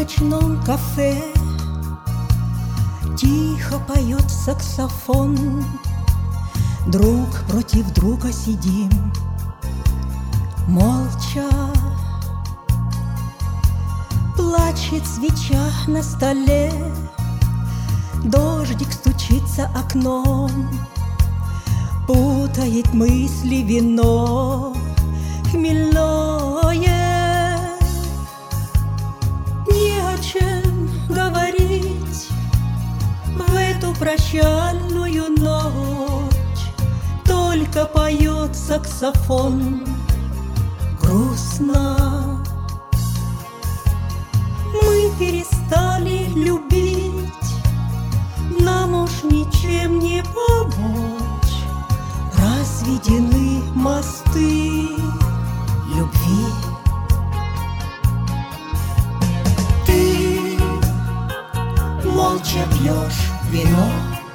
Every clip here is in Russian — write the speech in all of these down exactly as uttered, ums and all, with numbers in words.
ночном кафе тихо поет саксофон. Друг против друга сидим, молча. Плачет свеча на столе, дождик стучится окном, путает мысли вино хмельное. Не о чем говорить в эту прощальную ночь, только поет саксофон грустно. Мы перестали любить, нам уж ничем не помочь. Разведены мосты любви. Ты молча пьешь вино,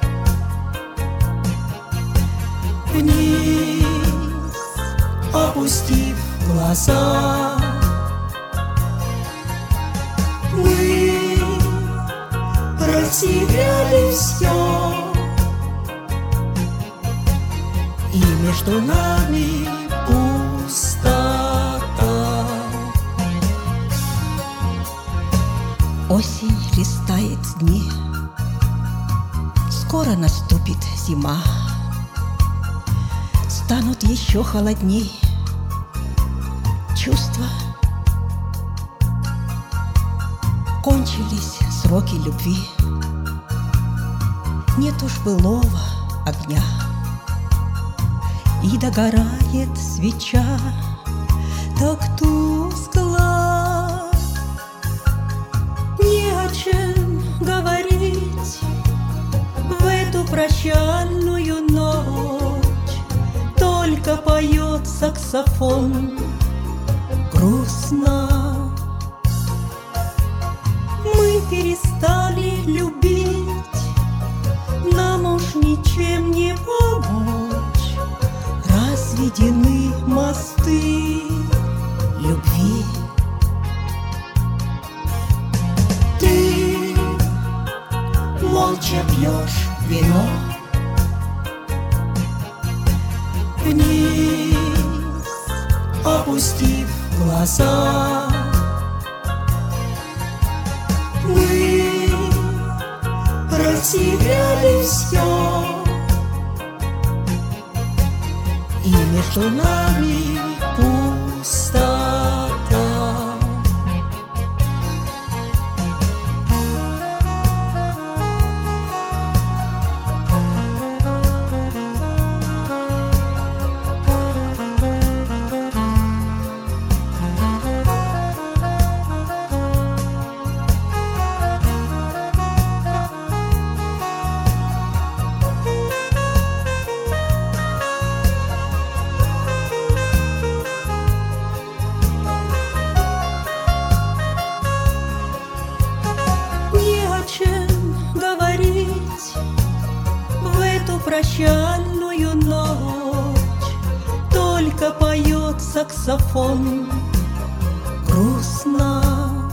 вниз опустив глаза. Мы растеряли все, и между нами пустота. Осень листает дни, скоро наступит зима. Станут еще холодней чувства. Кончились сроки любви, нет уж былого огня, и догорает свеча так тускло. Не о чем говорить в эту прощальную ночь, только поет саксофон грустно. Мы перестали любить, нам уж ничем не помочь. Разведены мосты любви. Ты молча пьешь вино, вниз опустив глаза. Мы растеряли все, и между нами пустота. Прощальную ночь, только поет саксофон грустно.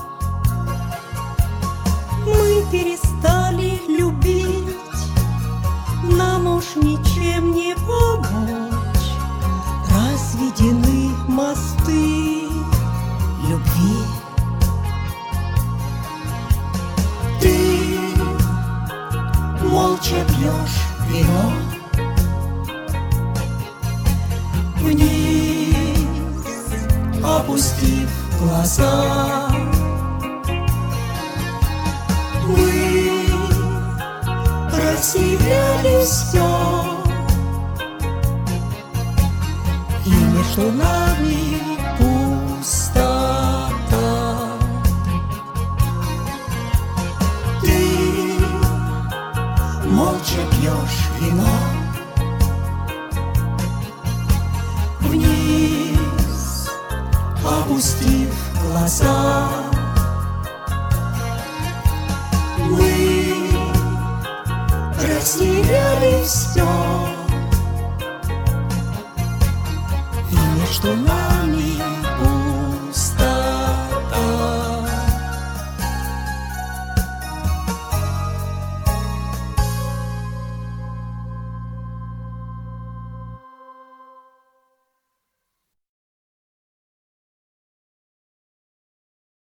Мы перестали любить, нам уж ничем не помочь. Разведены мосты любви. Ты молча пьешь вино, вниз опустив глаза. Мы растеряли все, и между нами пустота. Ты молча пьешь вино, вниз опустив глаза. Мы растеряли все, и между нами